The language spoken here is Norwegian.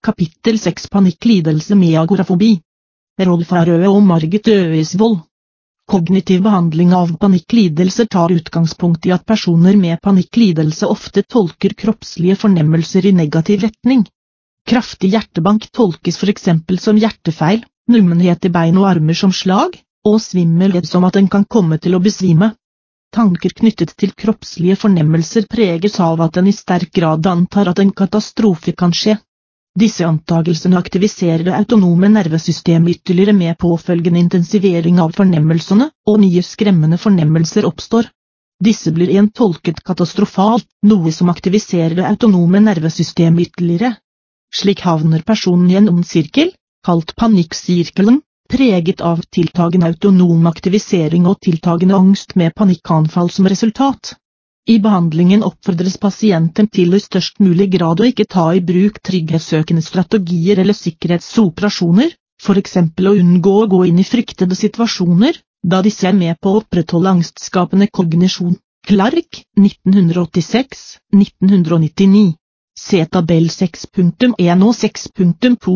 Kapittel 6 Panikklidelse med agorafobi. Rolf Røe og Margit Øisvold. Kognitiv behandling av panikklidelser tar utgangspunkt i at personer med panikklidelse ofte tolker kroppslige fornemmelser i negativ retning. Kraftig hjertebank tolkes for eksempel som hjertefeil, nummenhet i bein og armer som slag, og svimmelhet som at en kan komme til å besvime. Tanker knyttet til kroppslige fornemmelser preges av at en i sterk grad antar at en katastrofe kan skje. Disse antagelsene aktiviserer det autonome nervesystemet ytterligere med påfølgende intensivering av fornemmelsene, og nye skremmende fornemmelser oppstår. Disse blir igjen tolket katastrofalt, noe som aktiviserer det autonome nervesystemet ytterligere. Slik havner personen i en ond sirkel, kalt panikksirkelen, preget av tiltagende autonom aktivisering og tiltagende angst med panikkanfall som resultat. I behandlingen oppfordres pasienten til i størst mulig grad å ikke ta i bruk trygghetssøkende strategier eller sikkerhetsoperasjoner, for eksempel å unngå å gå inn i fryktede situasjoner, da disse er med på å opprettholde angstskapende kognisjon. Clark, 1986, 1999. Se tabell 6.1 og 6.2.